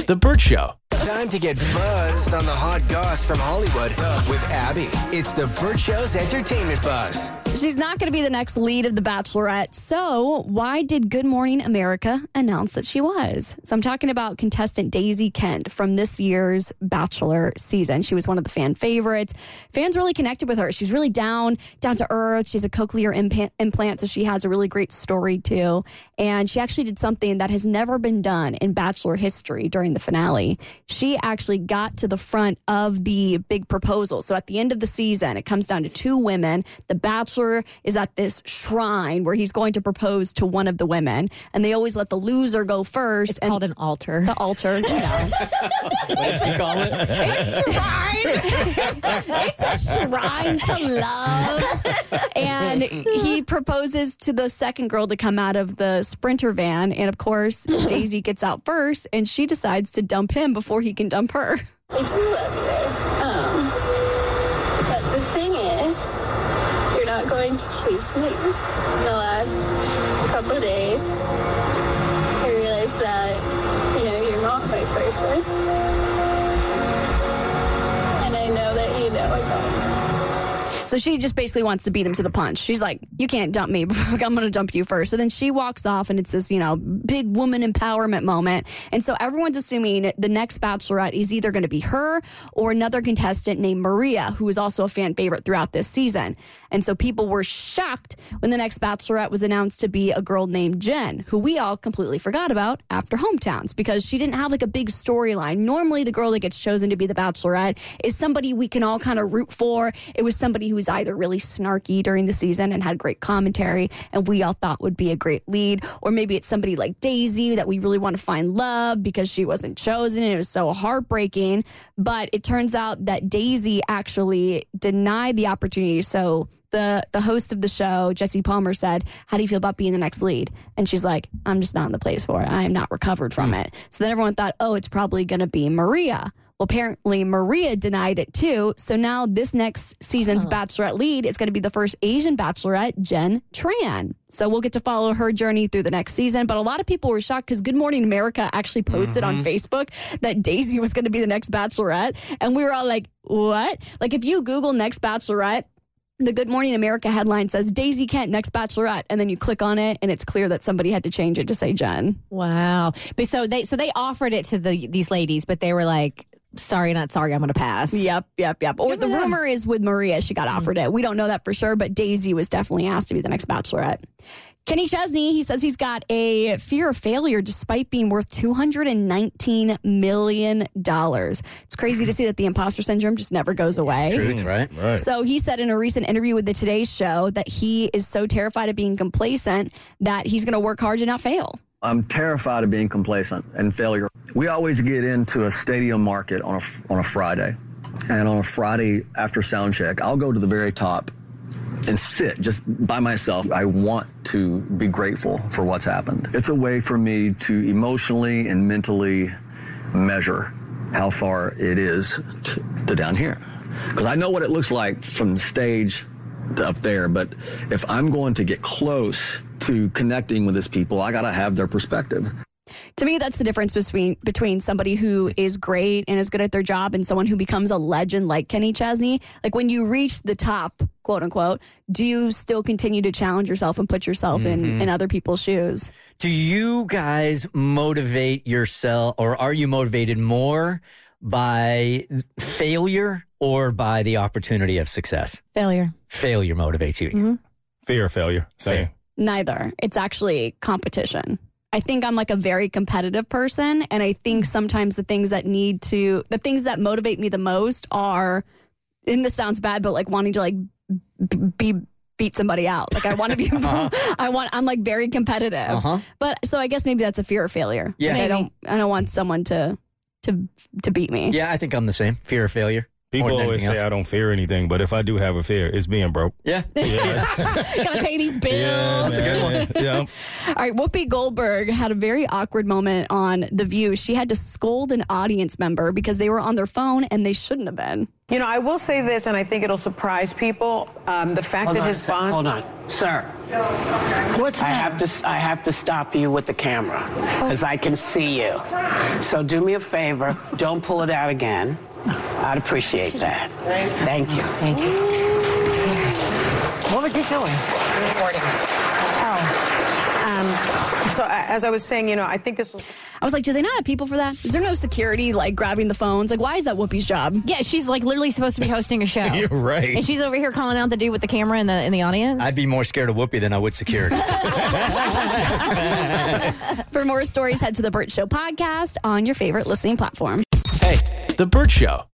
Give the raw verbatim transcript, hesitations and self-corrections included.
The Burt Show. Time to get buzzed on the hot goss from Hollywood with Abby. It's The Burt Show's Entertainment Buzz. She's not going to be the next lead of The Bachelorette. So why did Good Morning America announce that she was? So I'm talking about contestant Daisy Kent from this year's Bachelor season. She was one of the fan favorites. Fans really connected with her. She's really down, down to earth. She's a cochlear impa- implant, so she has a really great story too. And she actually did something that has never been done in Bachelor history during the finale. She actually got to the front of the big proposal. So at the end of the season, it comes down to two women. The Bachelor is at this shrine where he's going to propose to one of the women, and they always let the loser go first. It's called an altar. The altar, yeah. What's he call it? It's a shrine. It's a shrine to love. And he proposes to the second girl to come out of the Sprinter van, and of course, Daisy gets out first, and she decides to dump him before he can dump her. I do love you. Um, but the thing is, you're not going to choose me. In the last couple of days, I realized that, you know, you're not my person. And I know that you know about me. So she just basically wants to beat him to the punch. She's like, you can't dump me. I'm going to dump you first. So then she walks off, and it's this, you know, big woman empowerment moment. And so everyone's assuming the next Bachelorette is either going to be her or another contestant named Maria, who is also a fan favorite throughout this season. And so people were shocked when the next Bachelorette was announced to be a girl named Jen, who we all completely forgot about after Hometowns because she didn't have like a big storyline. Normally, the girl that gets chosen to be the Bachelorette is somebody we can all kind of root for. It was somebody who was either really snarky during the season and had great commentary and we all thought would be a great lead, or maybe it's somebody like Daisy that we really want to find love because she wasn't chosen and it was so heartbreaking. But it turns out that Daisy actually denied the opportunity. So the the host of the show, Jesse Palmer, said, how do you feel about being the next lead? And she's like, I'm just not in the place for it. I am not recovered from it. So then everyone thought, oh, it's probably going to be Maria. Well, apparently Maria denied it too. So now this next season's Bachelorette lead is going to be the first Asian Bachelorette, Jen Tran. So we'll get to follow her journey through the next season. But a lot of people were shocked because Good Morning America actually posted mm-hmm. on Facebook that Daisy was going to be the next Bachelorette. And we were all like, what? Like if you Google next Bachelorette, the Good Morning America headline says Daisy Kent, next Bachelorette, and then you click on it, and it's clear that somebody had to change it to say Jen. Wow! But so they so they offered it to the these ladies, but they were like, "Sorry, not sorry. I'm going to pass." Yep, yep, yep. Or the rumor is with Maria, she got offered it. We don't know that for sure, but Daisy was definitely asked to be the next Bachelorette. Kenny Chesney, he says he's got a fear of failure despite being worth two hundred nineteen million dollars. It's crazy to see that the imposter syndrome just never goes away. Truth, right? Right. So he said in a recent interview with the Today Show that he is so terrified of being complacent that he's going to work hard to not fail. I'm terrified of being complacent and failure. We always get into a stadium market on a, on a Friday. And on a Friday after sound check, I'll go to the very top and sit just by myself. I want to be grateful for what's happened. It's a way for me to emotionally and mentally measure how far it is to, to down here. Because I know what it looks like from the stage to up there, but if I'm going to get close to connecting with these people, I got to have their perspective. To me, that's the difference between between somebody who is great and is good at their job and someone who becomes a legend like Kenny Chesney. Like when you reach the top, quote unquote, do you still continue to challenge yourself and put yourself mm-hmm. in, in other people's shoes? Do you guys motivate yourself, or are you motivated more by failure or by the opportunity of success? Failure. Failure motivates you. Mm-hmm. Fear of failure. Same. Neither. It's actually competition. I think I'm like a very competitive person, and I think sometimes the things that need to, the things that motivate me the most are, and this sounds bad, but like wanting to like b- be beat somebody out. Like I want to be, uh-huh. I want, I'm like very competitive. Uh-huh. But so I guess maybe that's a fear of failure. Yeah, like I don't, I don't want someone to, to, to beat me. Yeah, I think I'm the same. Fear of failure. People always say else. I don't fear anything, but if I do have a fear, it's being broke. Yeah. yeah. Gotta pay these bills. Yeah, That's a good one. Yeah. All right, Whoopi Goldberg had a very awkward moment on The View. She had to scold an audience member because they were on their phone and they shouldn't have been. You know, I will say this, and I think it'll surprise people. Um, the fact hold that on, his bond... Hold on. Sir, What's I have to I have to stop you with the camera because I can see you. So do me a favor, don't pull it out again. I'd appreciate that. Thank you. Thank you. What was he doing? Recording. Oh. Um, so uh, as I was saying, you know, I think this was... I was like, do they not have people for that? Is there no security, like, grabbing the phones? Like, why is that Whoopi's job? Yeah, she's like literally supposed to be hosting a show. You're right. And she's over here calling out the dude with the camera in the in the audience. I'd be more scared of Whoopi than I would security. For more stories, head to the Burt Show podcast on your favorite listening platform. Hey, The Burt Show.